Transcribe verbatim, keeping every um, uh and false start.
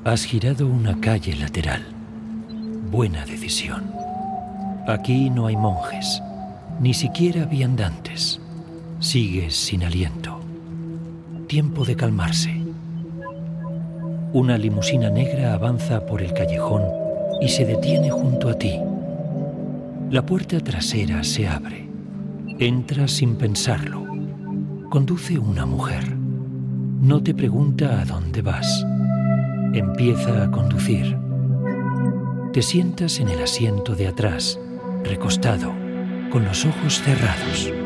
Has girado una calle lateral. Buena decisión. Aquí no hay monjes, ni siquiera viandantes. Sigues sin aliento. Tiempo de calmarse. Una limusina negra avanza por el callejón y se detiene junto a ti. La puerta trasera se abre. Entras sin pensarlo. Conduce una mujer. No te pregunta a dónde vas. Empieza a conducir. Te sientas en el asiento de atrás, recostado, con los ojos cerrados.